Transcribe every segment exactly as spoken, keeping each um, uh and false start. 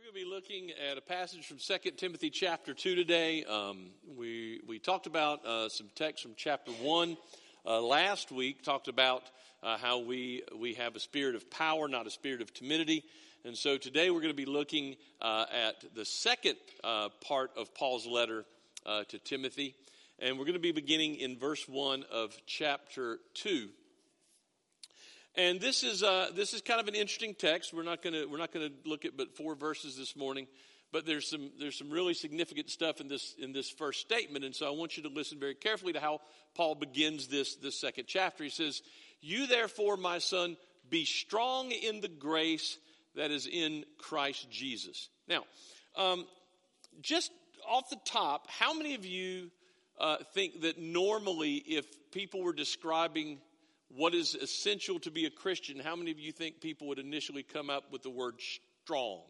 We're going to be looking at a passage from Second Timothy chapter two today. Um, we we talked about uh, some text from chapter one uh, last week, talked about uh, how we, we have a spirit of power, not a spirit of timidity. And so today we're going to be looking uh, at the second uh, part of Paul's letter uh, to Timothy. And we're going to be beginning in verse one of chapter two. And this is uh, this is kind of an interesting text. We're not going to we're not going to look at but four verses this morning, but there's some there's some really significant stuff in this in this first statement. And so I want you to listen very carefully to how Paul begins this this second chapter. He says, "You therefore, my son, be strong in the grace that is in Christ Jesus." Now, um, just off the top, how many of you uh, think that normally, if people were describing what is essential to be a Christian, how many of you think people would initially come up with the word strong?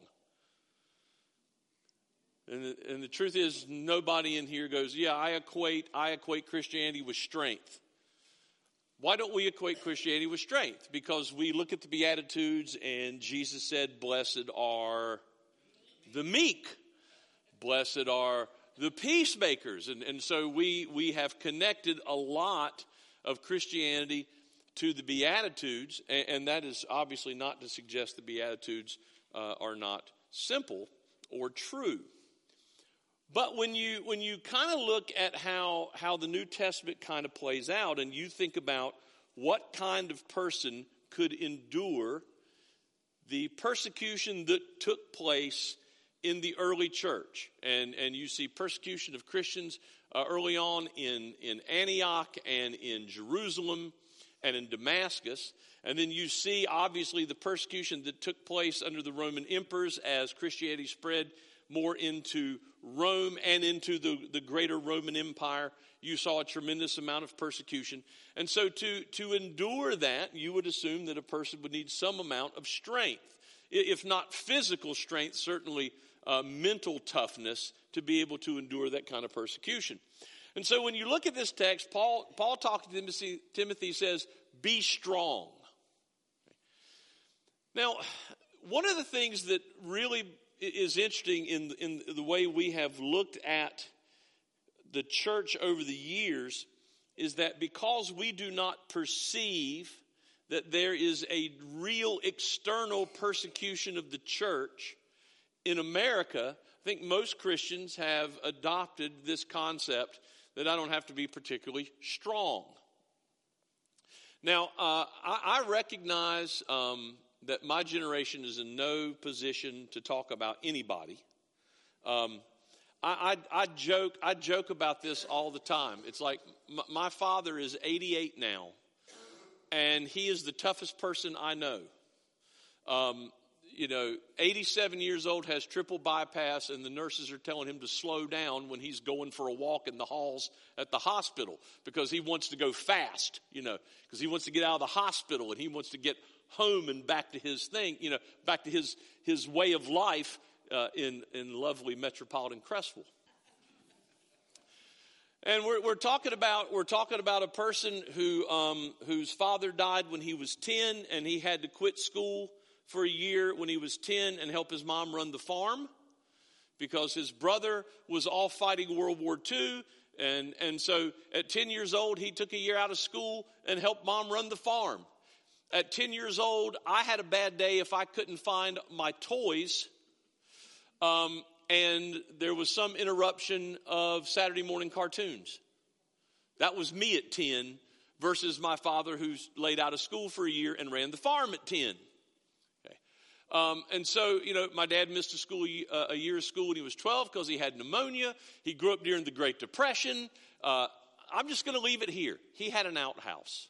And the, and the truth is, nobody in here goes, yeah, I equate, I equate Christianity with strength. Why don't we equate Christianity with strength? Because we look at the Beatitudes and Jesus said, blessed are the meek. Blessed are the peacemakers. And, and so we, we have connected a lot of Christianity to the Beatitudes, and, and that is obviously not to suggest the Beatitudes uh, are not simple or true. But when you when you kind of look at how, how the New Testament kind of plays out, and you think about what kind of person could endure the persecution that took place in the early church, and, and you see persecution of Christians uh, early on in, in Antioch and in Jerusalem and in Damascus. And then you see, obviously, the persecution that took place under the Roman emperors as Christianity spread more into Rome and into the, the greater Roman Empire. You saw a tremendous amount of persecution. And so to, to endure that, you would assume that a person would need some amount of strength. If not physical strength, certainly uh, mental toughness to be able to endure that kind of persecution. And so when you look at this text, Paul Paul talking to Timothy, Timothy says, be strong. Now, one of the things that really is interesting in, in the way we have looked at the church over the years is that because we do not perceive that there is a real external persecution of the church in America, I think most Christians have adopted this concept that I don't have to be particularly strong. Now, uh, I, I recognize um, that my generation is in no position to talk about anybody. Um, I, I, I joke I joke about this all the time. It's like m- my father is eighty-eight now, and he is the toughest person I know. Um, you know, eighty-seven years old, has triple bypass, and the nurses are telling him to slow down when he's going for a walk in the halls at the hospital because he wants to go fast, you know, because he wants to get out of the hospital and he wants to get home and back to his thing, you know, back to his his way of life uh, in, in lovely metropolitan Crestville. And we're we're talking about we're talking about a person who um, whose father died when he was ten, and he had to quit school for a year when he was ten and help his mom run the farm because his brother was off fighting World War Two. And, and so at ten years old, he took a year out of school and helped mom run the farm. At ten years old, I had a bad day if I couldn't find my toys. Um, and there was some interruption of Saturday morning cartoons. That was me at ten versus my father who's laid out of school for a year and ran the farm at ten. Um, and so, you know, my dad missed a school uh, a year of school when he was twelve because he had pneumonia. He grew up during the Great Depression. Uh, I'm just going to leave it here. He had an outhouse.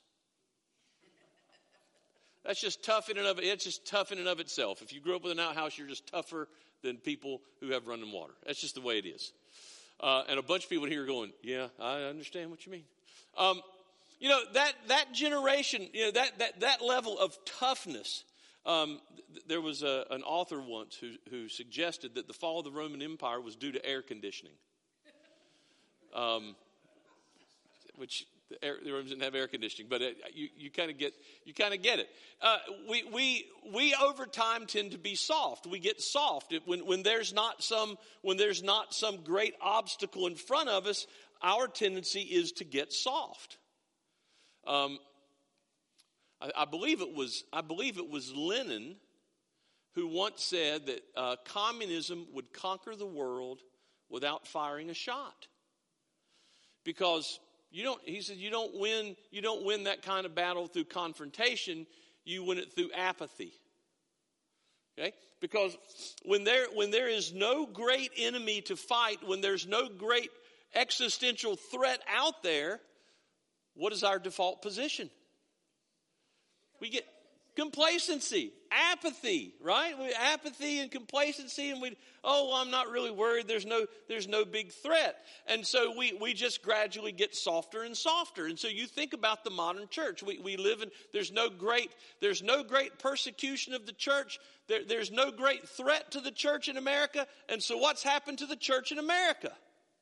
That's just tough in and of it. It's just tough in and of itself. If you grew up with an outhouse, you're just tougher than people who have running water. That's just the way it is. Uh, and a bunch of people here are going, yeah, I understand what you mean. Um, you know, that that generation, you know, that that that level of toughness. Um, th- there was a, an author once who, who suggested that the fall of the Roman Empire was due to air conditioning, um, which The, air, the rooms didn't have air conditioning, but it, you you kind of get you kind of get it. Uh, we we we over time tend to be soft. We get soft it, when when there's not some when there's not some great obstacle in front of us. Our tendency is to get soft. Um, I, I believe it was I believe it was Lenin who once said that uh, communism would conquer the world without firing a shot, because You don't, he said, you don't win, you don't win that kind of battle through confrontation. You win it through apathy. Okay? Because when there, when there is no great enemy to fight, when there's no great existential threat out there, what is our default position? We get complacency, apathy, right? We, apathy and complacency, and we, oh, well, I'm not really worried. There's no, there's no big threat, and so we we just gradually get softer and softer. And so you think about the modern church. We we live in. There's no great. There's no great persecution of the church. There, there's no great threat to the church in America. And so what's happened to the church in America?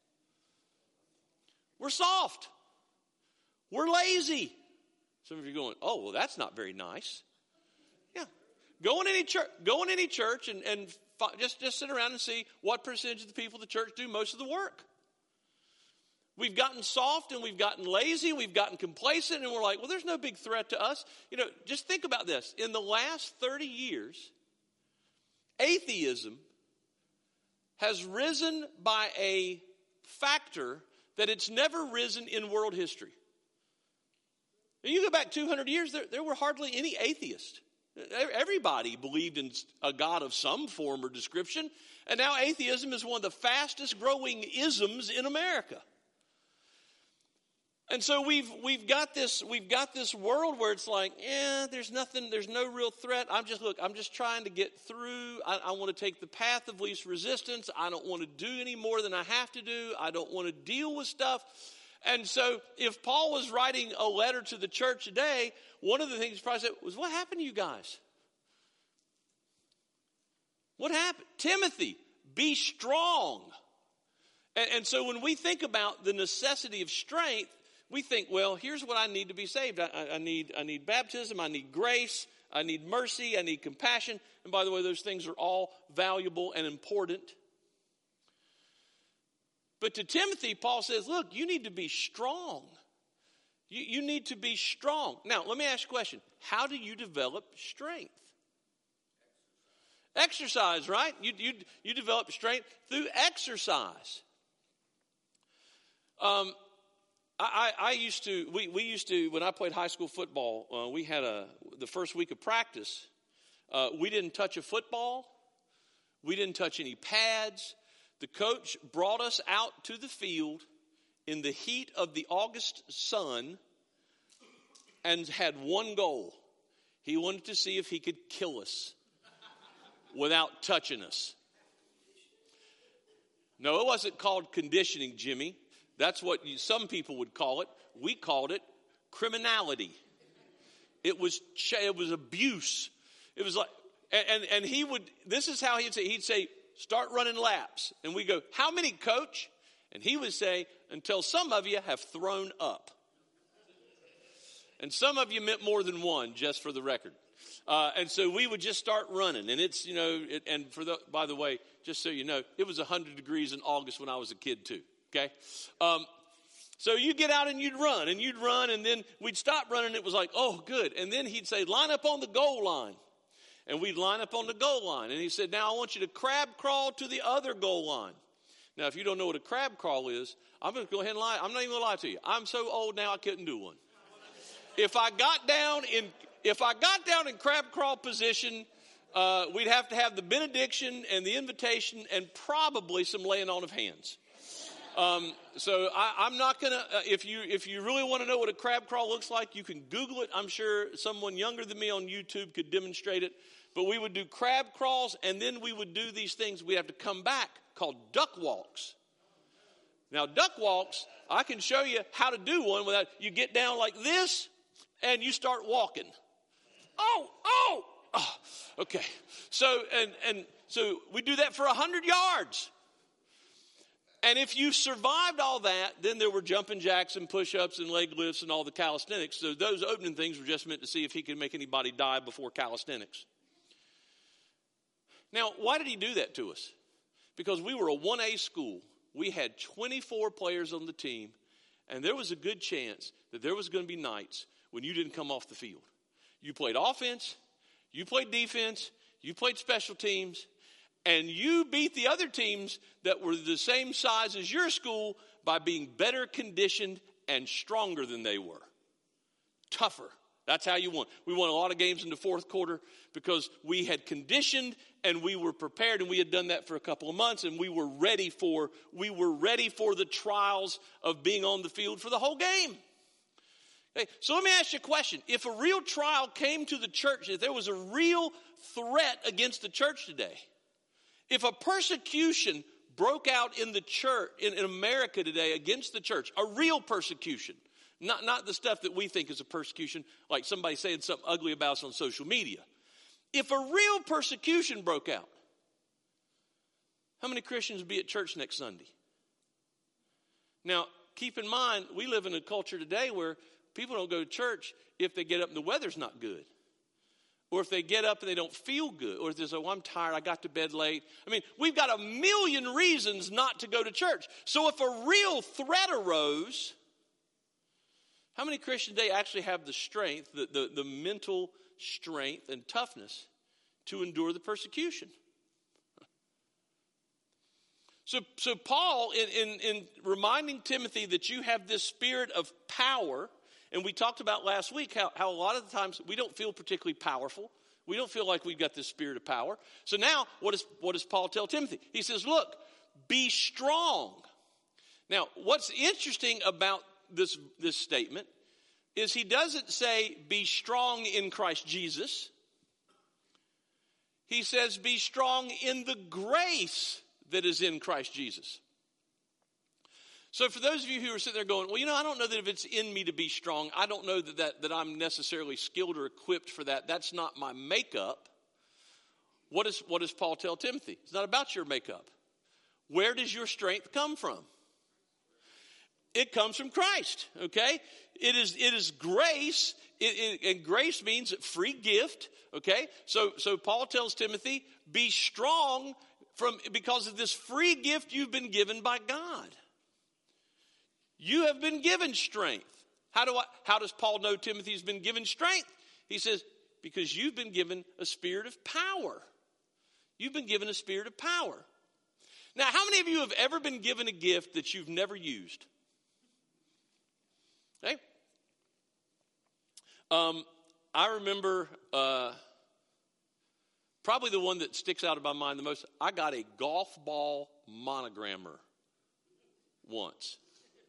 We're soft. We're lazy. Some of you are going, oh, well, that's not very nice. Yeah. Go in any church, go in any church and, and fi- just, just sit around and see what percentage of the people in the church do most of the work. We've gotten soft and we've gotten lazy, we've gotten complacent, and we're like, well, there's no big threat to us. You know, just think about this. In the last thirty years, atheism has risen by a factor that it's never risen in world history. You go back two hundred years, there, there were hardly any atheists. Everybody believed in a God of some form or description. And now atheism is one of the fastest growing isms in America. And so we've we've got this we've got this world where it's like, yeah, there's nothing, there's no real threat. I'm just look, I'm just trying to get through. I, I want to take the path of least resistance. I don't want to do any more than I have to do. I don't want to deal with stuff. And so if Paul was writing a letter to the church today, one of the things he probably said was, what happened to you guys? What happened? Timothy, be strong. And, and so when we think about the necessity of strength, we think, well, here's what I need to be saved. I, I, I need I need baptism, I need grace, I need mercy, I need compassion. And by the way, those things are all valuable and important. But to Timothy, Paul says, look, you need to be strong. You, you need to be strong. Now, let me ask you a question. How do you develop strength? Exercise, right? You, you, you develop strength through exercise. Um, I, I, I used to, we, we used to, when I played high school football, uh, we had a, the first week of practice, uh, we didn't touch a football. We didn't touch any pads. The coach brought us out to the field in the heat of the August sun and had one goal. He wanted to see if he could kill us without touching us. No, it wasn't called conditioning, Jimmy. That's what you, some people would call it. We called it criminality. It was it was abuse. It was like, and and he would. This is how he'd say. He'd say, start running laps. And we go, how many, coach? And he would say, until some of you have thrown up. And some of you meant more than one, just for the record. Uh, and so we would just start running. And it's, you know, it, and for the, by the way, just so you know, it was one hundred degrees in August when I was a kid too, okay? Um, so you get out and you'd run, and you'd run, and then we'd stop running. It was like, oh, good. And then he'd say, line up on the goal line. And we'd line up on the goal line. And he said, now I want you to crab crawl to the other goal line. Now, if you don't know what a crab crawl is, I'm going to go ahead and lie. I'm not even going to lie to you. I'm so old now I couldn't do one. If I got down in if I got down in crab crawl position, uh, we'd have to have the benediction and the invitation and probably some laying on of hands. Um, so I, I'm not going to, uh, if you if you really want to know what a crab crawl looks like, you can Google it. I'm sure someone younger than me on YouTube could demonstrate it. But we would do crab crawls, and then we would do these things we have to come back called duck walks. Now, duck walks, I can show you how to do one without, you get down like this, and you start walking. Oh, oh, oh, okay. So, and, and so we do that for one hundred yards. And if you survived all that, then there were jumping jacks and push-ups and leg lifts and all the calisthenics. So those opening things were just meant to see if he could make anybody die before calisthenics. Now, why did he do that to us? Because we were a one A school. We had twenty-four players on the team, and there was a good chance that there was going to be nights when you didn't come off the field. You played offense, you played defense, you played special teams, and you beat the other teams that were the same size as your school by being better conditioned and stronger than they were. Tougher. That's how you won. We won a lot of games in the fourth quarter because we had conditioned and we were prepared, and we had done that for a couple of months, and we were ready for we were ready for the trials of being on the field for the whole game. Okay, so let me ask you a question. If a real trial came to the church, if there was a real threat against the church today, if a persecution broke out in the church, in, in America today against the church, a real persecution, not, not the stuff that we think is a persecution, like somebody saying something ugly about us on social media. If a real persecution broke out, how many Christians would be at church next Sunday? Now, keep in mind, we live in a culture today where people don't go to church if they get up and the weather's not good. Or if they get up and they don't feel good. Or if they say, oh, I'm tired, I got to bed late. I mean, we've got a million reasons not to go to church. So if a real threat arose, how many Christians today actually have the strength, the, the, the mental strength and toughness to endure the persecution? So, so Paul, in, in, in reminding Timothy that you have this spirit of power, and we talked about last week how, how a lot of the times we don't feel particularly powerful. We don't feel like we've got this spirit of power. So now, what, is, what does Paul tell Timothy? He says, look, be strong. Now, what's interesting about this, this statement is he doesn't say be strong in Christ Jesus. He says be strong in the grace that is in Christ Jesus. So for those of you who are sitting there going, well, you know, I don't know that if it's in me to be strong. I don't know that, that, that I'm necessarily skilled or equipped for that. That's not my makeup. What, is, what does Paul tell Timothy? It's not about your makeup. Where does your strength come from? It comes from Christ, okay? It is it is grace, it, it, and grace means free gift, okay? So so Paul tells Timothy, be strong from because of this free gift you've been given by God. You have been given strength. How do I? How does Paul know Timothy's been given strength? He says, because you've been given a spirit of power. You've been given a spirit of power. Now, how many of you have ever been given a gift that you've never used? Okay. Um, I remember uh, probably the one that sticks out of my mind the most. I got a golf ball monogrammer once.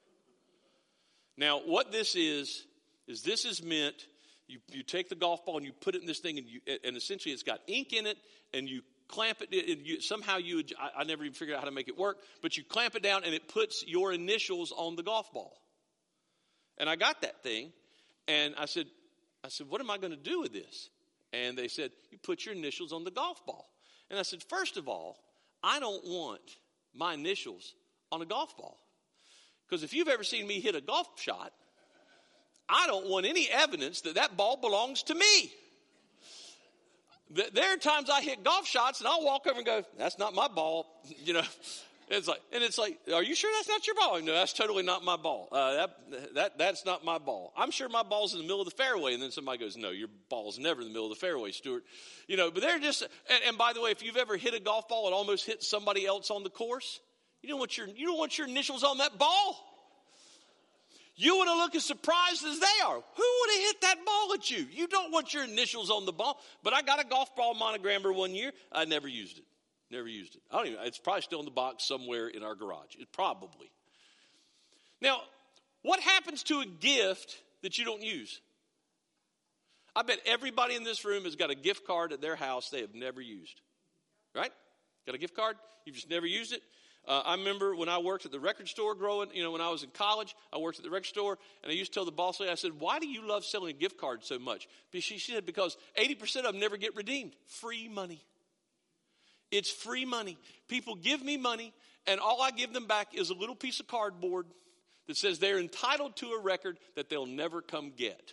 Now, what this is, is this is meant, you, you take the golf ball and you put it in this thing, and, you, and essentially it's got ink in it, and you clamp it, and you, somehow you, I, I never even figured out how to make it work, but you clamp it down and it puts your initials on the golf ball. And I got that thing, and I said, I said, what am I going to do with this? And they said, you put your initials on the golf ball. And I said, first of all, I don't want my initials on a golf ball. Because if you've ever seen me hit a golf shot, I don't want any evidence that that ball belongs to me. There are times I hit golf shots and I'll walk over and go, that's not my ball. You know, it's like, and it's like, are you sure that's not your ball? No, that's totally not my ball. Uh, that, that, that's not my ball. I'm sure my ball's in the middle of the fairway. And then somebody goes, no, your ball's never in the middle of the fairway, Stuart. You know, but they're just, and, and by the way, if you've ever hit a golf ball and almost hit somebody else on the course, you don't want your, you don't want your initials on that ball. You want to look as surprised as they are. Who would have hit that ball at you? You don't want your initials on the ball. But I got a golf ball monogrammer one year. I never used it. Never used it. I don't even, it's probably still in the box somewhere in our garage. It probably. Now, what happens to a gift that you don't use? I bet everybody in this room has got a gift card at their house they have never used. Right? Got a gift card? You've just never used it? Uh, I remember when I worked at the record store growing, you know, when I was in college, I worked at the record store, and I used to tell the boss lady, I said, why do you love selling gift cards so much? She, she said, because eighty percent of them never get redeemed. Free money. It's free money. People give me money, and all I give them back is a little piece of cardboard that says they're entitled to a record that they'll never come get.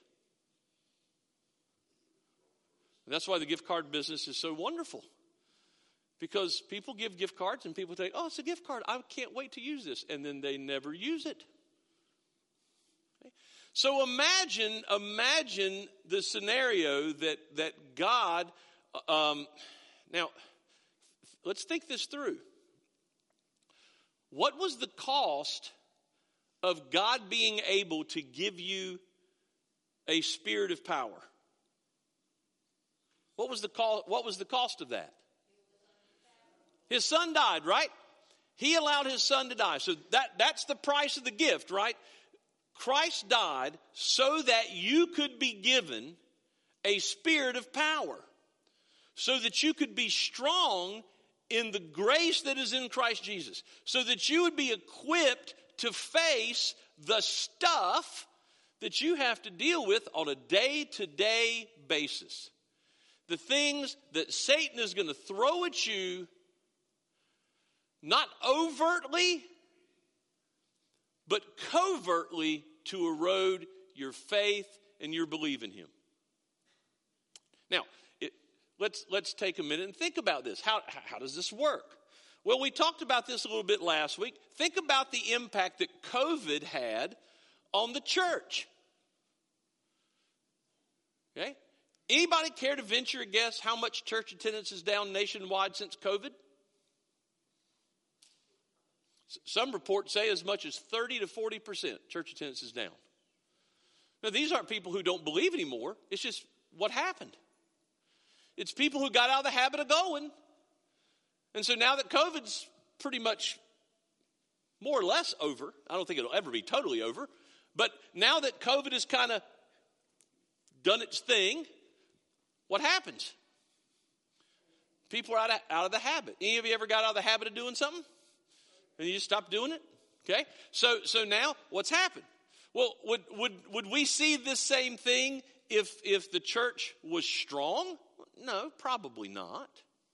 And that's why the gift card business is so wonderful. Because people give gift cards and people think, oh, it's a gift card. I can't wait to use this. And then they never use it. Okay? So imagine, imagine the scenario that, that God, um, now, let's think this through. What was the cost of God being able to give you a spirit of power? What was the cost, what was the cost of that? His son died, right? He allowed his son to die. So that, that's the price of the gift, right? Christ died so that you could be given a spirit of power. So that you could be strong in the grace that is in Christ Jesus. So that you would be equipped to face the stuff that you have to deal with on a day-to-day basis. The things that Satan is going to throw at you, not overtly, but covertly, to erode your faith and your belief in him. Now, it, let's let's take a minute and think about this. How, how does this work? Well, we talked about this a little bit last week. Think about the impact that COVID had on the church. Okay? Anybody care to venture a guess how much church attendance is down nationwide since COVID? Some reports say as much as thirty to forty percent church attendance is down. Now, these aren't people who don't believe anymore. It's just what happened. It's people who got out of the habit of going. And so now that COVID's pretty much more or less over, I don't think it'll ever be totally over, but now that COVID has kind of done its thing, what happens? People are out of, out of the habit. Any of you ever got out of the habit of doing something? And you just stopped doing it? Okay? So so now, what's happened? Well, would would would we see this same thing if if the church was strong? No, probably not.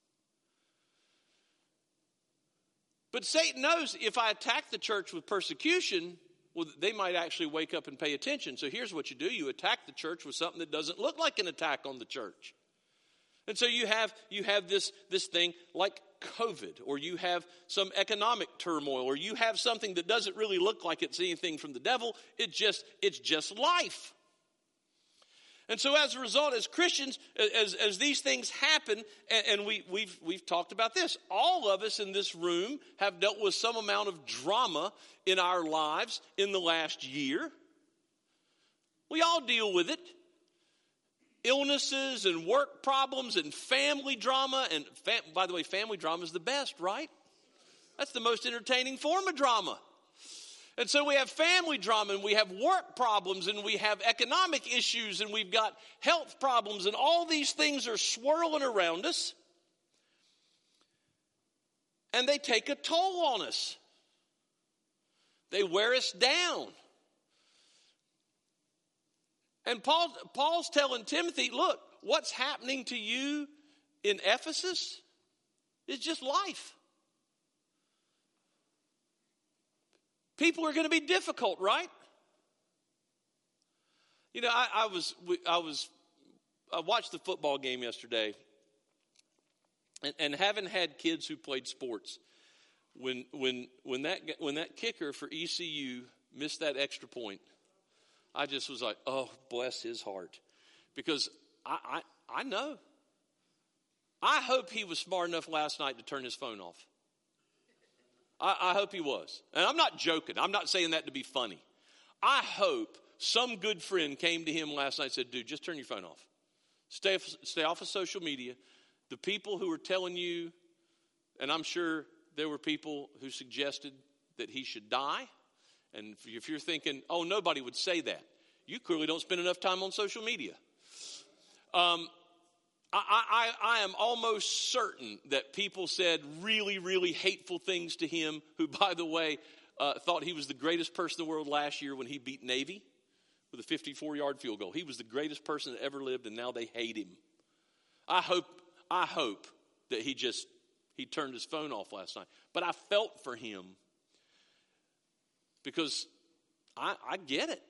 But Satan knows if I attack the church with persecution, well, they might actually wake up and pay attention. So here's what you do. You attack the church with something that doesn't look like an attack on the church. And so you have you have this, this thing like COVID, or you have some economic turmoil, or you have something that doesn't really look like it's anything from the devil. It just it's just life. And so as a result, as Christians, as, as these things happen, and, and we, we've, we've talked about this, all of us in this room have dealt with some amount of drama in our lives in the last year. We all deal with it. Illnesses and work problems and family drama. And fam- by the way, family drama is the best, right? That's the most entertaining form of drama. And so we have family drama, and we have work problems, and we have economic issues, and we've got health problems, and all these things are swirling around us. And they take a toll on us. They wear us down. And Paul, Paul's telling Timothy, look, what's happening to you in Ephesus is just life. People are going to be difficult, right? You know, I, I was, I was, I watched the football game yesterday, and, and having had kids who played sports, when when when that when that kicker for E C U missed that extra point, I just was like, oh, bless his heart, because I I, I know. I hope he was smart enough last night to turn his phone off. I, I hope he was. And I'm not joking. I'm not saying that to be funny. I hope some good friend came to him last night and said, dude, just turn your phone off. Stay, stay off of social media. The people who are telling you, and I'm sure there were people who suggested that he should die. And if you're thinking, oh, nobody would say that, you clearly don't spend enough time on social media. Um, I, I, I am almost certain that people said really, really hateful things to him, who, by the way, uh, thought he was the greatest person in the world last year when he beat Navy with a fifty-four-yard field goal. He was the greatest person that ever lived, and now they hate him. I hope, I hope that he just He turned his phone off last night. But I felt for him because I, I get it.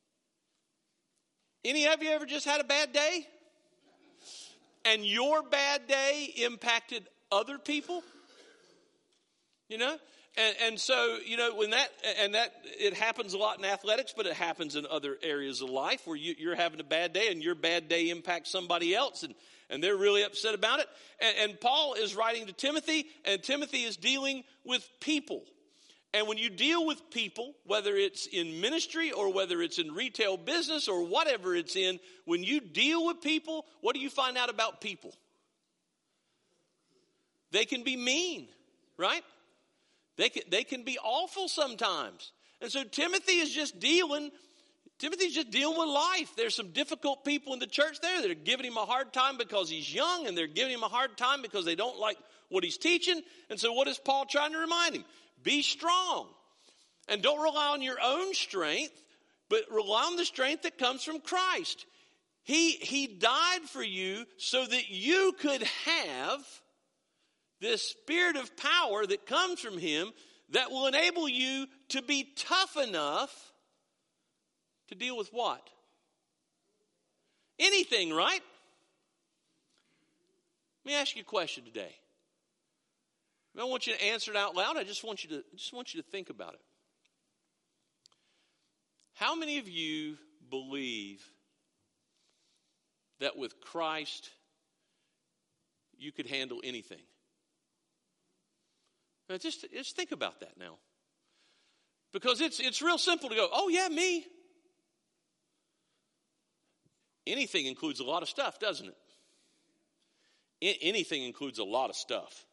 Any of you ever just had a bad day? And your bad day impacted other people? You know? And, and so, you know, when that, and that, it happens a lot in athletics, but it happens in other areas of life where you, you're having a bad day and your bad day impacts somebody else and, and they're really upset about it. And, and Paul is writing to Timothy, and Timothy is dealing with people. And when you deal with people, whether it's in ministry or whether it's in retail business or whatever it's in, when you deal with people, what do you find out about people? They can be mean, right? They can, they can be awful sometimes. And so Timothy is just dealing, Timothy's just dealing with life. There's some difficult people in the church there that are giving him a hard time because he's young, and they're giving him a hard time because they don't like what he's teaching. And so what is Paul trying to remind him? Be strong. And don't rely on your own strength, but rely on the strength that comes from Christ. He, he died for you so that you could have this spirit of power that comes from him that will enable you to be tough enough to deal with what? Anything, right? Let me ask you a question today. I don't want you to answer it out loud. I just want you to I just want you to think about it. How many of you believe that with Christ you could handle anything? Now just, just think about that now. Because it's it's real simple to go, oh yeah, me. Anything includes a lot of stuff, doesn't it? I- anything includes a lot of stuff.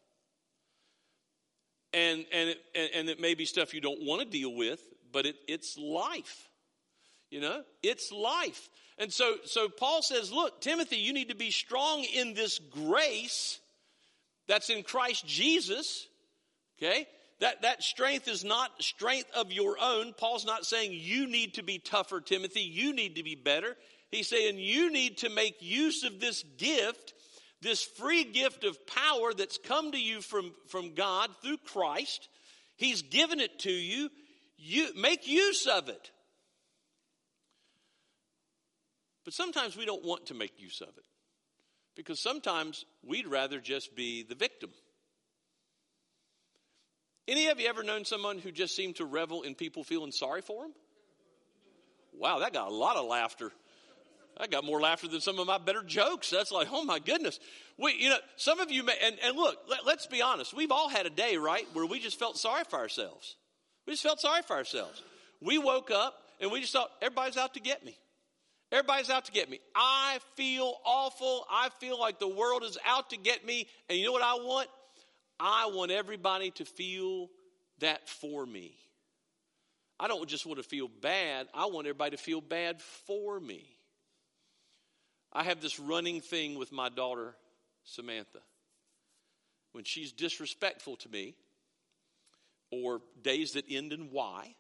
And and it, and, and it may be stuff you don't want to deal with, but it, it's life. You know, it's life. And so, so Paul says, look, Timothy, you need to be strong in this grace that's in Christ Jesus. Okay? That, that strength is not strength of your own. Paul's not saying you need to be tougher, Timothy. You need to be better. He's saying you need to make use of this gift, this free gift of power that's come to you from, from God through Christ. He's given it to you. You make use of it. But sometimes we don't want to make use of it because sometimes we'd rather just be the victim. Any of you ever known someone who just seemed to revel in people feeling sorry for them? Wow, that got a lot of laughter. I got more laughter than some of my better jokes. That's like, oh my goodness. We, you know, some of you may, and, and look, let, let's be honest. We've all had a day, right, where we just felt sorry for ourselves. We just felt sorry for ourselves. We woke up and we just thought, everybody's out to get me. Everybody's out to get me. I feel awful. I feel like the world is out to get me. And you know what I want? I want everybody to feel that for me. I don't just want to feel bad. I want everybody to feel bad for me. I have this running thing with my daughter, Samantha. When she's disrespectful to me, or days that end in Y,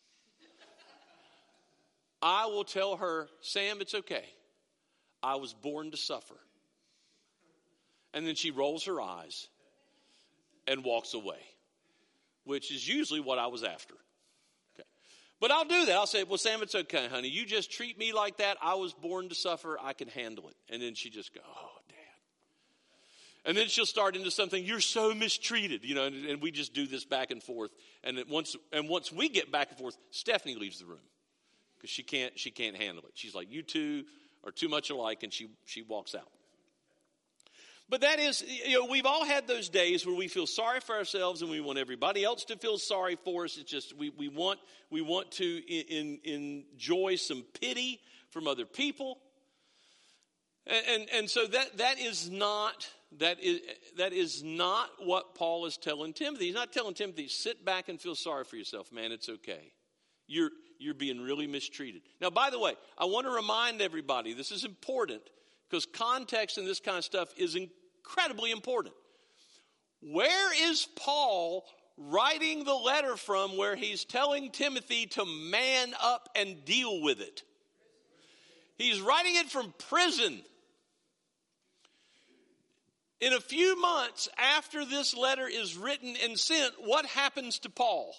I will tell her, Sam, it's okay. I was born to suffer. And then she rolls her eyes and walks away, which is usually what I was after. Okay. But I'll do that. I'll say, well, Sam, it's okay, honey. You just treat me like that. I was born to suffer. I can handle it. And then she just go, oh, Dad. And then she'll start into something, you're so mistreated, you know, and, and we just do this back and forth. And then once and once we get back and forth, Stephanie leaves the room. Because she can't, she can't handle it. She's like, you two are too much alike, and she, she walks out. But that is, you know, we've all had those days where we feel sorry for ourselves and we want everybody else to feel sorry for us. It's just, we, we want, we want to in, in, enjoy some pity from other people. And, and, and so that, that is not, that is, that is not what Paul is telling Timothy. He's not telling Timothy, sit back and feel sorry for yourself, man, it's okay. You're, you're being really mistreated. Now, by the way, I want to remind everybody, this is important because context and this kind of stuff is incredibly important. Where is Paul writing the letter from where he's telling Timothy to man up and deal with it? He's writing it from prison. In a few months after this letter is written and sent, what happens to Paul?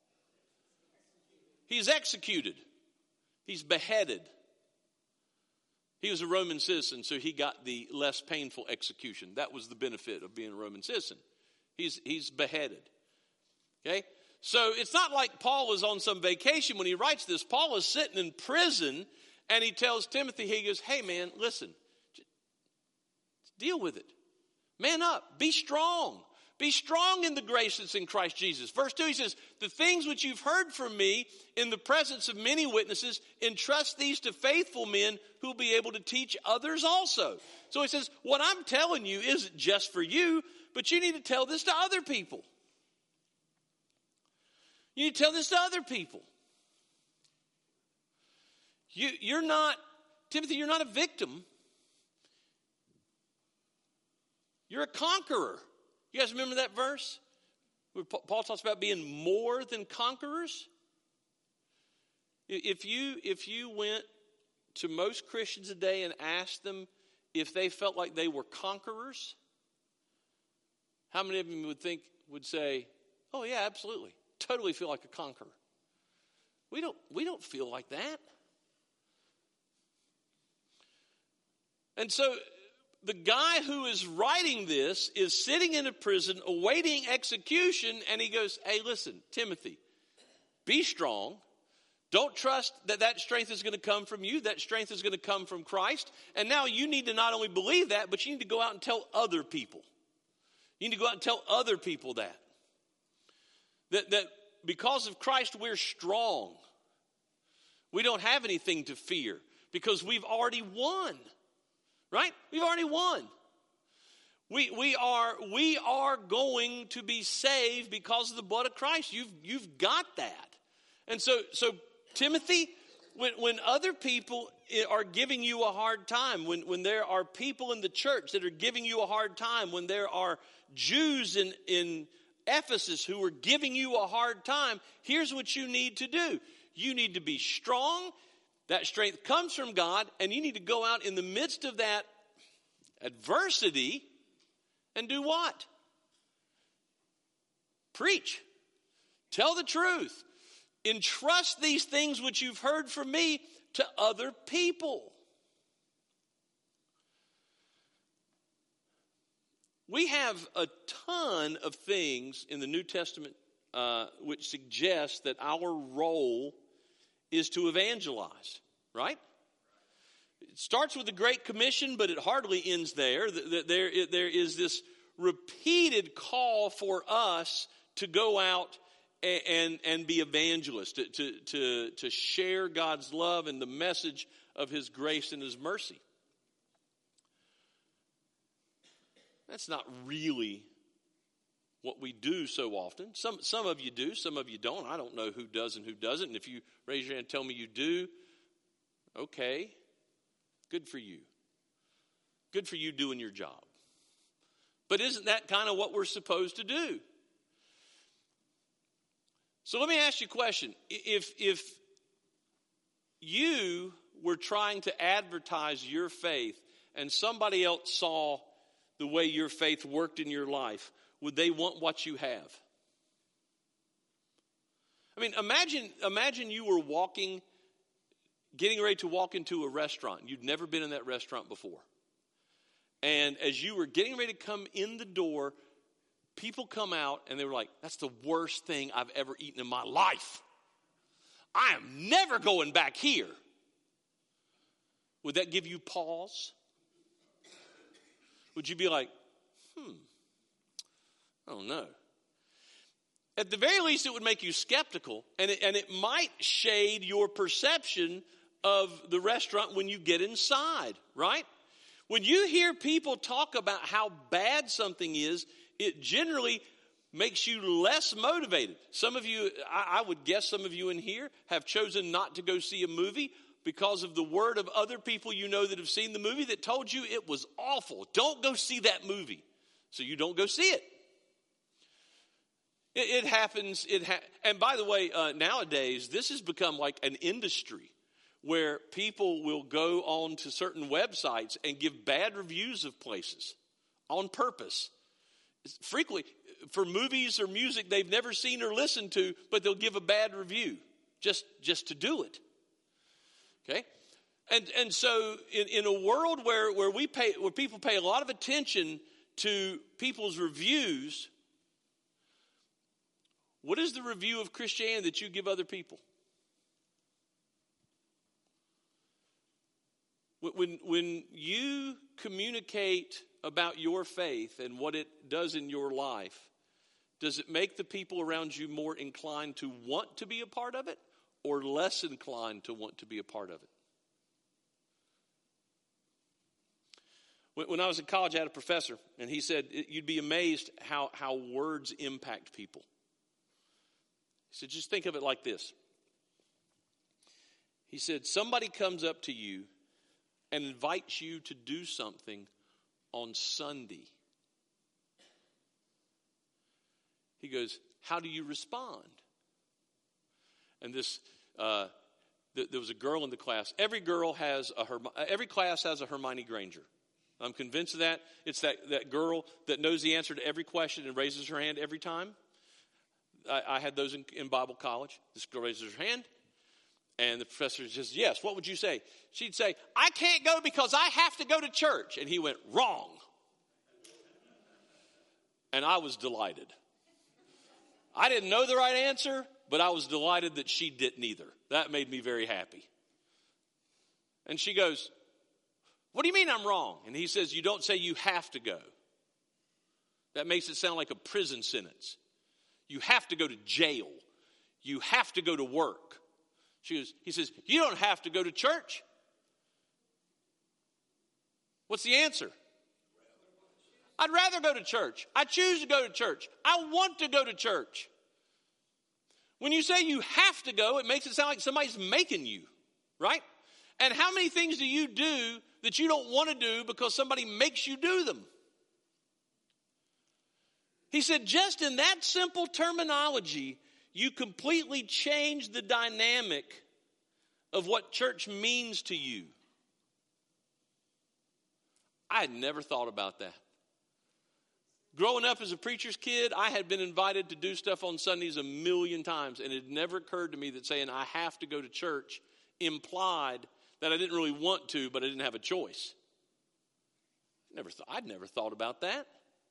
He's executed. He's beheaded. He was a Roman citizen, so he got the less painful execution. That was the benefit of being a Roman citizen. He's, he's beheaded. Okay? So it's not like Paul is on some vacation when he writes this. Paul is sitting in prison, and he tells Timothy, he goes, hey man, listen, deal with it. Man up. Be strong. Be strong in the grace that's in Christ Jesus. Verse two, he says, the things which you've heard from me in the presence of many witnesses, entrust these to faithful men who will be able to teach others also. So he says, what I'm telling you isn't just for you, but you need to tell this to other people. You need to tell this to other people. You, you're not, Timothy, you're not a victim. You're a conqueror. You guys remember that verse? Where Paul talks about being more than conquerors. If you, if you went to most Christians today and asked them if they felt like they were conquerors, how many of them would think, would say, oh yeah, absolutely. Totally feel like a conqueror. We don't, we don't feel like that. And so the guy who is writing this is sitting in a prison awaiting execution, and he goes, hey, listen, Timothy, be strong. Don't trust that that strength is going to come from you. That strength is going to come from Christ. And now you need to not only believe that, but you need to go out and tell other people. You need to go out and tell other people that. That, that because of Christ, we're strong. We don't have anything to fear because we've already won. Right? We've already won. We, we, are, we are going to be saved because of the blood of Christ. You've, you've got that. And so, so Timothy, when, when other people are giving you a hard time, when, when there are people in the church that are giving you a hard time, when there are Jews in, in Ephesus who are giving you a hard time, here's what you need to do. You need to be strong. That strength comes from God, and you need to go out in the midst of that adversity and do what? Preach. Tell the truth. Entrust these things which you've heard from me to other people. We have a ton of things in the New Testament uh, which suggest that our role is to evangelize, right? It starts with the Great Commission, but it hardly ends there. There, there is this repeated call for us to go out and, and, and be evangelists, to, to, to, to share God's love and the message of His grace and His mercy. That's not really what we do so often. Some some of you do, some of you don't. I don't know who does and who doesn't. And if you raise your hand and tell me you do, okay, good for you. Good for you doing your job. But isn't that kind of what we're supposed to do? So let me ask you a question. If, if you were trying to advertise your faith and somebody else saw the way your faith worked in your life, would they want what you have? I mean, imagine, imagine you were walking, getting ready to walk into a restaurant. You'd never been in that restaurant before. And as you were getting ready to come in the door, people come out and they were like, that's the worst thing I've ever eaten in my life. I am never going back here. Would that give you pause? Would you be like, hmm, I don't know. At the very least, it would make you skeptical, and it, and it might shade your perception of the restaurant when you get inside, right? When you hear people talk about how bad something is, it generally makes you less motivated. Some of you, I, I would guess some of you in here have chosen not to go see a movie because of the word of other people you know that have seen the movie that told you it was awful. Don't go see that movie. So you don't go see it. It, it happens. It ha- and by the way, uh, nowadays, this has become like an industry where people will go on to certain websites and give bad reviews of places on purpose. It's frequently, for movies or music they've never seen or listened to, but they'll give a bad review just, just to do it. Okay? And and so in, in a world where, where we pay where people pay a lot of attention to people's reviews, what is the review of Christianity that you give other people? When, when you communicate about your faith and what it does in your life, does it make the people around you more inclined to want to be a part of it or less inclined to want to be a part of it? When, when I was in college, I had a professor, and he said, you'd be amazed how, how words impact people. He said, just think of it like this. He said, somebody comes up to you and invites you to do something on Sunday. He goes, how do you respond? And this, uh, th- there was a girl in the class. Every girl has a, Herm- every class has a Hermione Granger. I'm convinced of that. It's that, that girl that knows the answer to every question and raises her hand every time. I, I had those in, in Bible college. This girl raises her hand. And the professor says, yes, what would you say? She'd say, I can't go because I have to go to church. And he went, wrong. And I was delighted. I didn't know the right answer, but I was delighted that she didn't either. That made me very happy. And she goes, what do you mean I'm wrong? And he says, you don't say you have to go. That makes it sound like a prison sentence. You have to go to jail. You have to go to work. She goes, he says, you don't have to go to church. What's the answer? I'd rather go to church. I choose to go to church. I want to go to church. When you say you have to go, it makes it sound like somebody's making you, right? And how many things do you do that you don't want to do because somebody makes you do them? He said, just in that simple terminology, you completely change the dynamic of what church means to you. I had never thought about that. Growing up as a preacher's kid, I had been invited to do stuff on Sundays a million times, and it never occurred to me that saying I have to go to church implied that I didn't really want to, but I didn't have a choice. Never th- I'd never thought about that.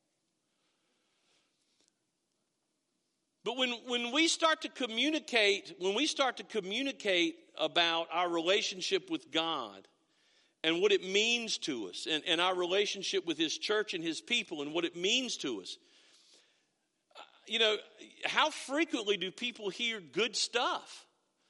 But when, when we start to communicate, when we start to communicate about our relationship with God and what it means to us, and, and our relationship with His church and His people and what it means to us, you know, how frequently do people hear good stuff?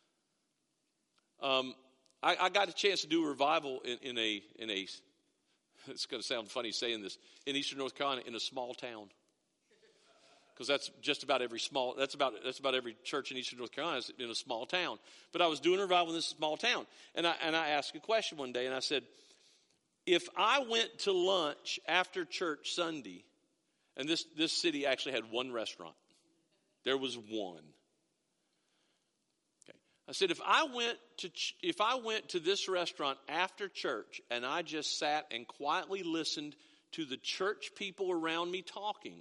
Um, I, I got a chance to do a revival in, in a in a. It's going to sound funny saying this, in Eastern North Carolina, in a small town. Because that's just about every small, that's about that's about every church in Eastern North Carolina is in a small town. But I was doing a revival in this small town. And I and I asked a question one day, and I said, if I went to lunch after church Sunday, and this, this city actually had one restaurant. There was one. Okay. I said, if I went to if I went to this restaurant after church and I just sat and quietly listened to the church people around me talking,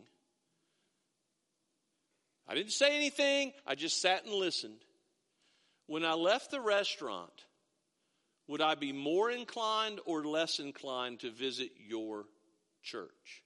I didn't say anything. I just sat and listened. When I left the restaurant, would I be more inclined or less inclined to visit your church?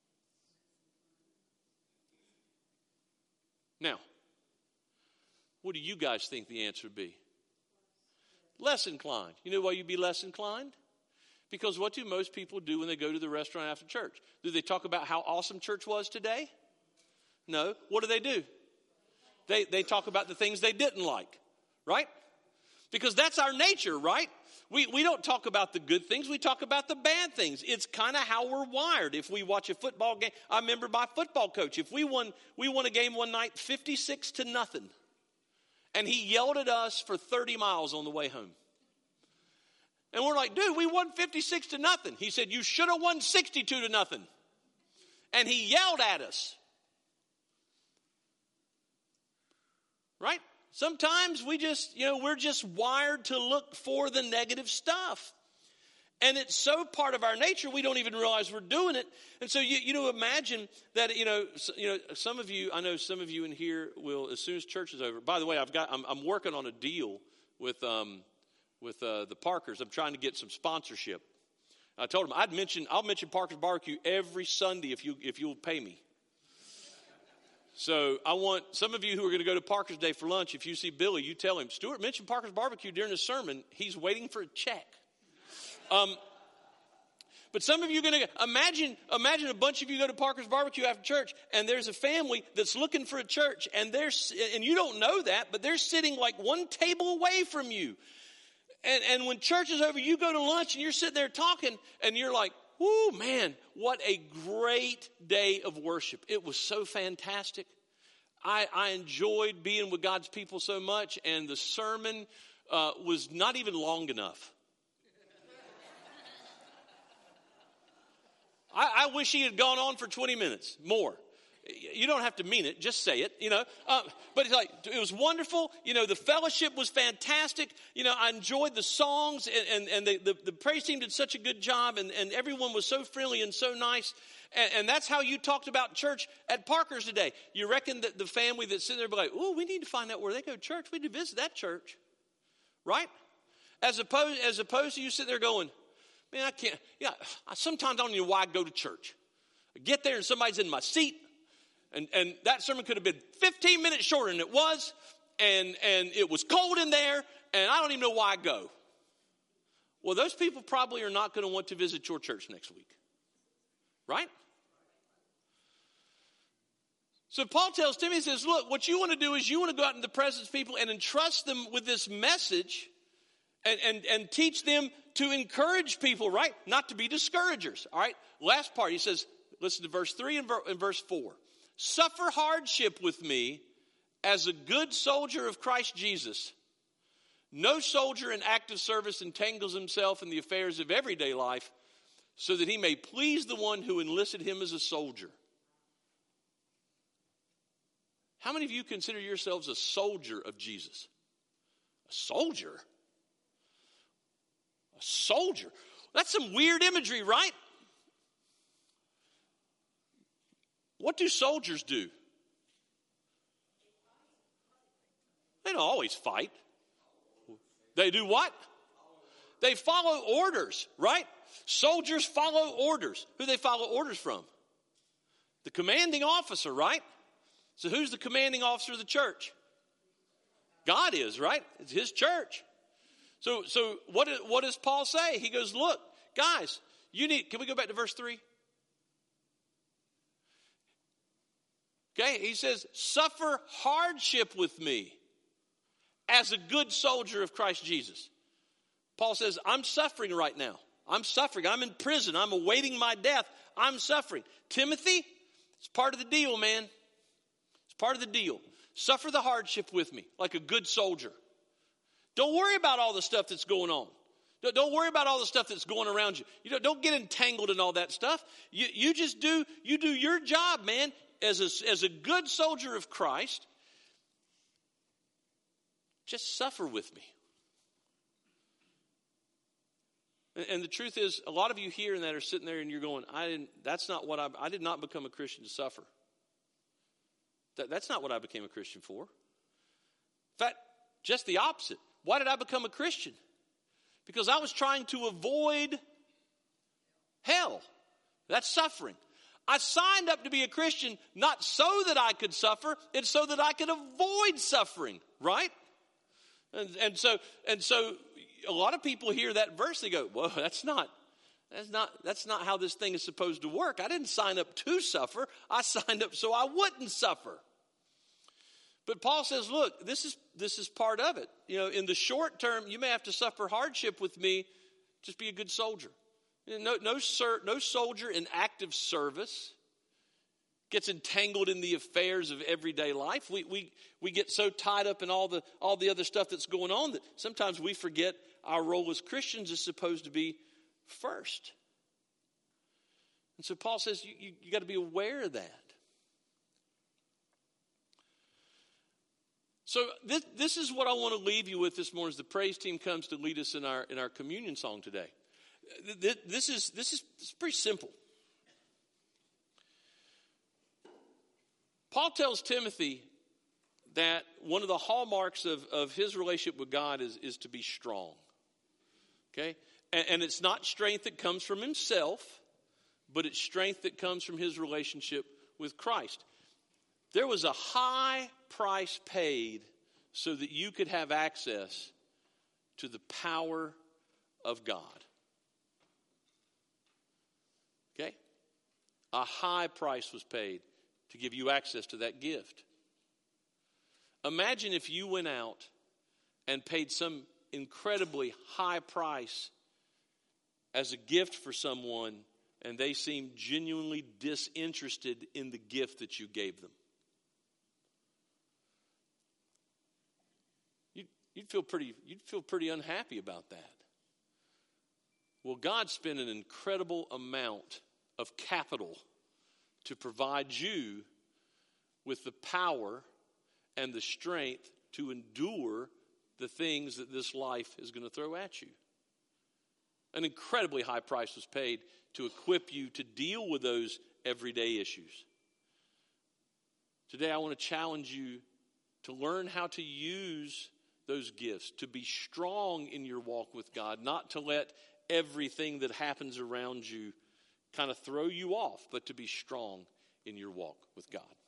Now, what do you guys think the answer would be? Less inclined. You know why you'd be less inclined? Because what do most people do when they go to the restaurant after church? Do they talk about how awesome church was today? No. What do they do? They they talk about the things they didn't like, right? Because that's our nature, right? We we don't talk about the good things. We talk about the bad things. It's kind of how we're wired. If we watch a football game, I remember my football coach. If we won, we won a game one night, fifty-six to nothing, and he yelled at us for thirty miles on the way home. And we're like, dude, we won fifty-six to nothing. He said, you should have won sixty-two to nothing, and he yelled at us. Right? Sometimes we just, you know, we're just wired to look for the negative stuff. And it's so part of our nature, we don't even realize we're doing it. And so, you, you know, imagine that, you know, so, you know, some of you, I know some of you in here will, as soon as church is over. By the way, I've got, I'm, I'm working on a deal with, um, with uh, the Parkers. I'm trying to get some sponsorship. I told them I'd mention, I'll mention Parker's Barbecue every Sunday if you, if you'll pay me. So I want some of you who are going to go to Parker's Day for lunch, if you see Billy, you tell him, Stuart mentioned Parker's Barbecue during the sermon. He's waiting for a check. Um, but some of you are going to imagine, imagine a bunch of you go to Parker's Barbecue after church, and there's a family that's looking for a church, and they're, and you don't know that, but they're sitting like one table away from you. And, and when church is over, you go to lunch and you're sitting there talking, and you're like, whoo, man, what a great day of worship. It was so fantastic. I, I enjoyed being with God's people so much, and the sermon uh, was not even long enough. I, I wish he had gone on for twenty minutes more. You don't have to mean it. Just say it, you know. Uh, but it's like, it was wonderful. You know, the fellowship was fantastic. You know, I enjoyed the songs, and, and, and the, the, the praise team did such a good job, and, and everyone was so friendly and so nice. And, and that's how you talked about church at Parker's today. You reckon that the family that's sitting there be like, oh, we need to find out where they go to church. We need to visit that church. Right? As opposed, as opposed to you sitting there going, man, I can't. Yeah, sometimes I don't even know why I go to church. I get there and somebody's in my seat. And, and that sermon could have been fifteen minutes shorter than it was. And, and it was cold in there. And I don't even know why I go. Well, those people probably are not going to want to visit your church next week. Right? So Paul tells Timothy, he says, look, what you want to do is you want to go out in the presence of people and entrust them with this message and, and, and teach them to encourage people, right? Not to be discouragers, all right? Last part, he says, listen to verse three and, ver- and verse four. Suffer hardship with me as a good soldier of Christ Jesus. No soldier in active service entangles himself in the affairs of everyday life so that he may please the one who enlisted him as a soldier. How many of you consider yourselves a soldier of Jesus? A soldier? A soldier? That's some weird imagery, right? What do soldiers do? They don't always fight. They do what? They follow orders, right? Soldiers follow orders. Who do they follow orders from? The commanding officer, right? So who's the commanding officer of the church? God is, right? It's his church. So, so what, what does Paul say? He goes, look, guys, you need, can we go back to verse three? Okay, he says, suffer hardship with me as a good soldier of Christ Jesus. Paul says, I'm suffering right now. I'm suffering. I'm in prison. I'm awaiting my death. I'm suffering. Timothy, it's part of the deal, man. It's part of the deal. Suffer the hardship with me like a good soldier. Don't worry about all the stuff that's going on. Don't worry about all the stuff that's going around you. You know, don't get entangled in all that stuff. You, you just do, you do your job, man. As a, as a good soldier of Christ, just suffer with me. And, and the truth is, a lot of you here and that are sitting there and you're going, I didn't, that's not what I, I did not become a Christian to suffer. That, that's not what I became a Christian for. In fact, just the opposite. Why did I become a Christian? Because I was trying to avoid hell. That's suffering. I signed up to be a Christian not so that I could suffer, it's so that I could avoid suffering, right? And, and so and so a lot of people hear that verse, they go, well, that's not that's not that's not how this thing is supposed to work. I didn't sign up to suffer. I signed up so I wouldn't suffer. But Paul says, look, this is this is part of it. You know, in the short term, you may have to suffer hardship with me. Just be a good soldier. No, no, sir, no soldier in active service gets entangled in the affairs of everyday life. We we we get so tied up in all the all the other stuff that's going on that sometimes we forget our role as Christians is supposed to be first. And so Paul says you, you, you got to be aware of that. So this this is what I want to leave you with this morning as the praise team comes to lead us in our in our communion song today. This is, this is, this is pretty simple. Paul tells Timothy that one of the hallmarks of, of his relationship with God is, is to be strong. Okay? And, and it's not strength that comes from himself, but it's strength that comes from his relationship with Christ. There was a high price paid so that you could have access to the power of God. Okay? A high price was paid to give you access to that gift. Imagine if you went out and paid some incredibly high price as a gift for someone and they seemed genuinely disinterested in the gift that you gave them. You'd, you'd feel pretty, you'd feel pretty unhappy about that. Well, God spent an incredible amount of capital to provide you with the power and the strength to endure the things that this life is going to throw at you. An incredibly high price was paid to equip you to deal with those everyday issues. Today I want to challenge you to learn how to use those gifts, to be strong in your walk with God, not to let everything that happens around you kind of throw you off, but to be strong in your walk with God.